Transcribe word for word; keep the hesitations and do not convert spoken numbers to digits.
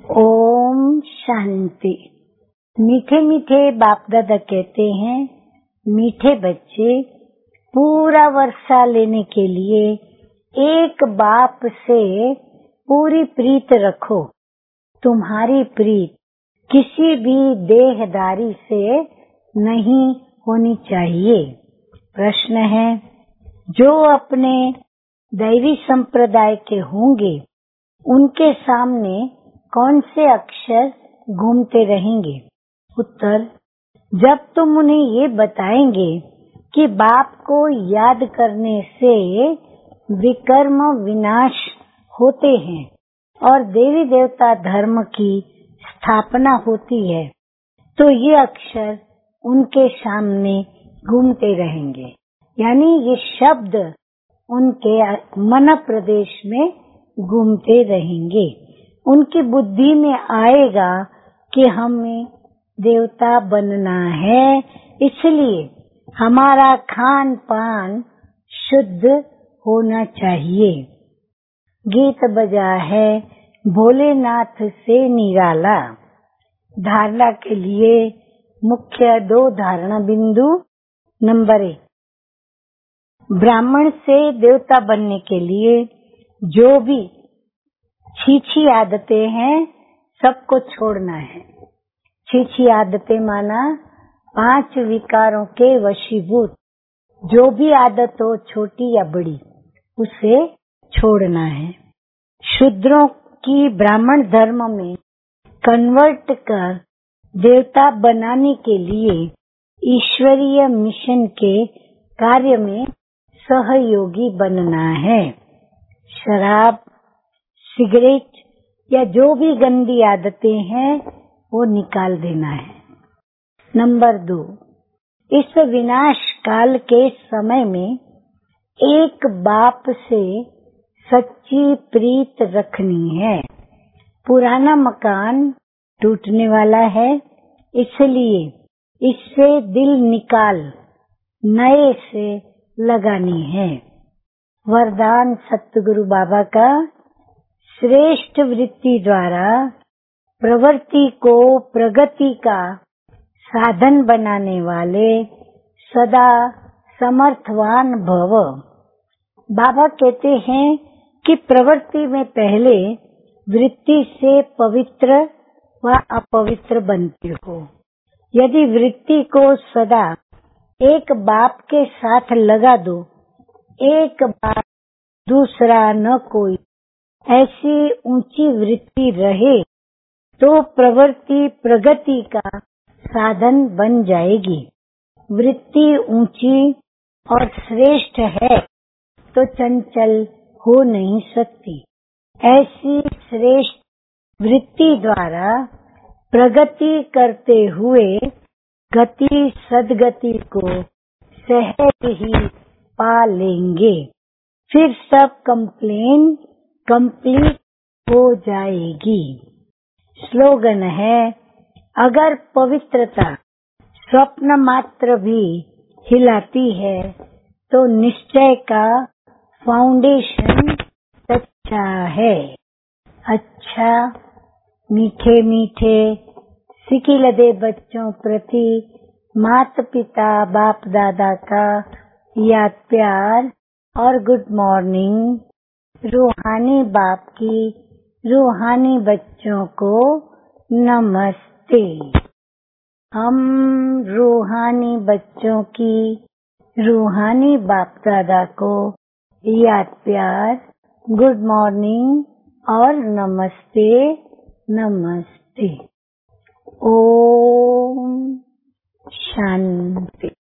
ओम शांति। मीठे मीठे बाप दादा कहते हैं, मीठे बच्चे पूरा वर्षा लेने के लिए एक बाप से पूरी प्रीत रखो। तुम्हारी प्रीत किसी भी देहदारी से नहीं होनी चाहिए। प्रश्न है, जो अपने दैवी संप्रदाय के होंगे उनके सामने कौन से अक्षर घूमते रहेंगे? उत्तर, जब तुम उन्हें ये बताएंगे कि बाप को याद करने से विकर्म विनाश होते हैं और देवी देवता धर्म की स्थापना होती है, तो ये अक्षर उनके सामने घूमते रहेंगे। यानी ये शब्द उनके मन प्रदेश में घूमते रहेंगे। उनकी बुद्धि में आएगा कि हमें देवता बनना है, इसलिए हमारा खान पान शुद्ध होना चाहिए। गीत बजा है भोलेनाथ से निराला। धारणा के लिए मुख्य दो धारणा बिंदु। नंबर एक, ब्राह्मण से देवता बनने के लिए जो भी छीछी आदतें हैं सबको छोड़ना है। छीछी आदतें माना पांच विकारों के वशीभूत जो भी आदत हो, छोटी या बड़ी, उसे छोड़ना है। शूद्रों की ब्राह्मण धर्म में कन्वर्ट कर देवता बनाने के लिए ईश्वरीय मिशन के कार्य में सहयोगी बनना है। शराब, सिगरेट या जो भी गंदी आदतें हैं वो निकाल देना है। नंबर दो, इस विनाश काल के समय में एक बाप से सच्ची प्रीत रखनी है। पुराना मकान टूटने वाला है, इसलिए इससे दिल निकाल नए से लगानी है। वरदान सतगुरु बाबा का, श्रेष्ठ वृत्ति द्वारा प्रवृत्ति को प्रगति का साधन बनाने वाले सदा समर्थवान भव। बाबा कहते हैं कि प्रवृत्ति में पहले वृत्ति से पवित्र व अपवित्र बनते हो। यदि वृत्ति को सदा एक बाप के साथ लगा दो, एक बाप दूसरा न कोई, ऐसी ऊंची वृत्ति रहे, तो प्रवृत्ति प्रगति का साधन बन जाएगी। वृत्ति ऊंची और श्रेष्ठ है तो चंचल हो नहीं सकती। ऐसी श्रेष्ठ वृत्ति द्वारा प्रगति करते हुए गति सदगति को सहज ही पा लेंगे। फिर सब कंप्लेन कंप्लीट हो जाएगी। स्लोगन है, अगर पवित्रता स्वप्न मात्र भी हिलाती है तो निश्चय का फाउंडेशन सच्चा है। अच्छा, मीठे मीठे सिकिलदे बच्चों प्रति माता पिता बाप दादा का याद प्यार और गुड मॉर्निंग। रूहानी बाप की रूहानी बच्चों को नमस्ते। हम रूहानी बच्चों की रूहानी बाप दादा को याद प्यार, गुड मॉर्निंग और नमस्ते नमस्ते। ओम शांति।